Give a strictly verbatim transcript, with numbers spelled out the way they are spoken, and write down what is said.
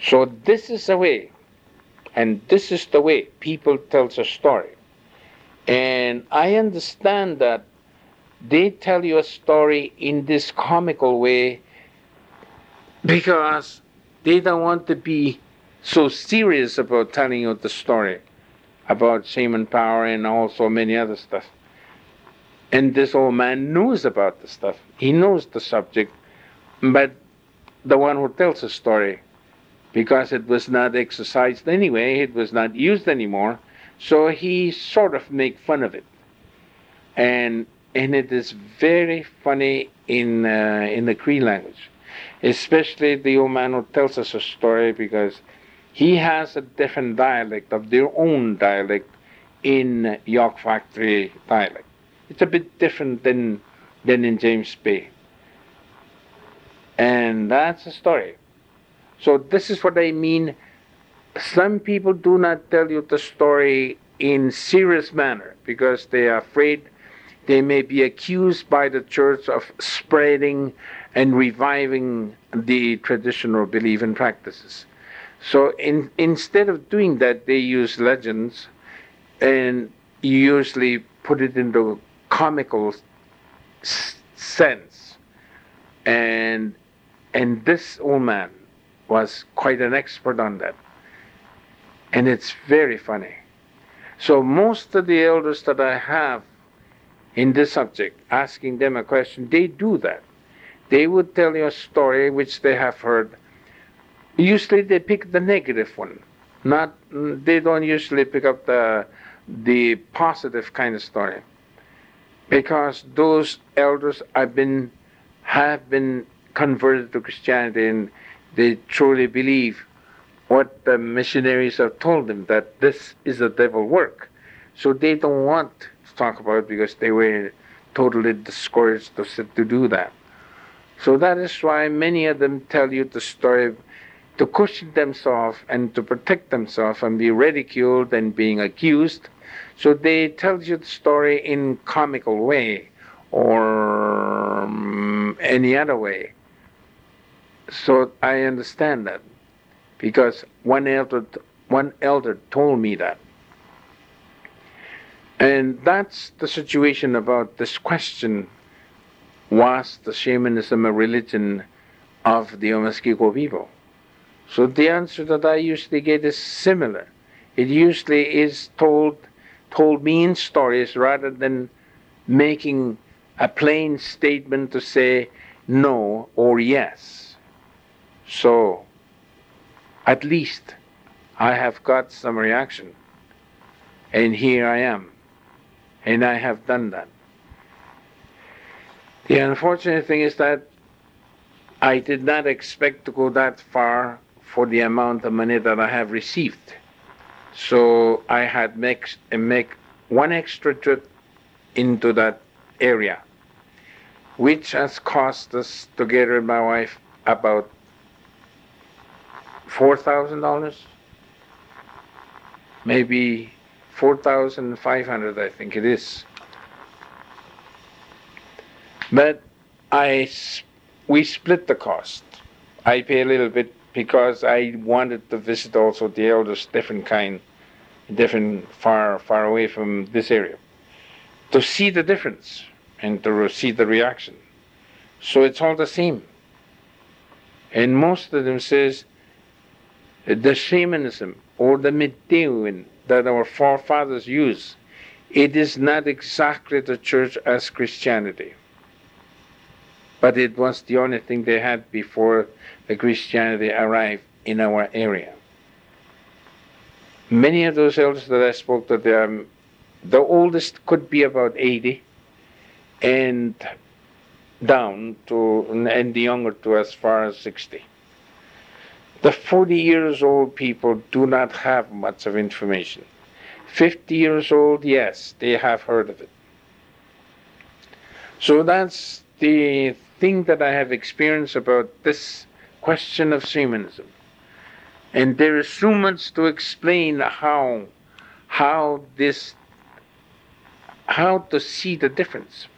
So this is the way, and this is the way people tell a story. And I understand that they tell you a story in this comical way because they don't want to be so serious about telling you the story about shaman power and also many other stuff. And this old man knows about the stuff. He knows the subject, but the one who tells the story, because it was not exercised anyway, it was not used anymore, so he sort of make fun of it. And and it is very funny in uh, in the Cree language, especially the old man who tells us a story, because he has a different dialect of their own dialect in York Factory dialect. It's a bit different than than in James Bay. And that's a story. So this is what I mean. Some people do not tell you the story in serious manner because they are afraid they may be accused by the church of spreading and reviving the traditional belief and practices. So in, instead of doing that, they use legends and usually put it into comical s- sense. And and this old man was quite an expert on that. And it's very funny. So most of the elders that I have in this subject, asking them a question, they do that. They would tell you a story which they have heard. Usually they pick the negative one. Not, they don't usually pick up the, the positive kind of story. Because those elders have been, have been converted to Christianity, and they truly believe what the missionaries have told them, that this is a devil work. So they don't want to talk about it because they were totally discouraged to, to do that. So that is why many of them tell you the story to cushion themselves and to protect themselves and be ridiculed and being accused. So they tell you the story in comical way or um, any other way. So I understand that, because one elder, one elder told me that. And that's the situation about this question: was the shamanism a religion of the Omaskiko people? So the answer that I usually get is similar. It usually is told told me in stories rather than making a plain statement to say no or yes. So at least I have got some reaction. And here I am. And I have done that. The unfortunate thing is that I did not expect to go that far for the amount of money that I have received. So I had make, make one extra trip into that area, which has cost us, together with my wife, about four thousand dollars, maybe four thousand five hundred dollars, I think it is. But I, we split the cost. I pay a little bit because I wanted to visit also the elders, different kind, different, far, far away from this area, to see the difference and to see the reaction. So it's all the same. And most of them says, the shamanism or the Meteoin that our forefathers used, it is not exactly the church as Christianity. But it was the only thing they had before the Christianity arrived in our area. Many of those elders that I spoke to, them, the oldest could be about eighty, and down to, and the younger to as far as sixty. The forty years old people do not have much of information. fifty years old, yes, they have heard of it. So that's the thing that I have experienced about this question of shamanism. And there is so much to explain how, how this, how to see the difference.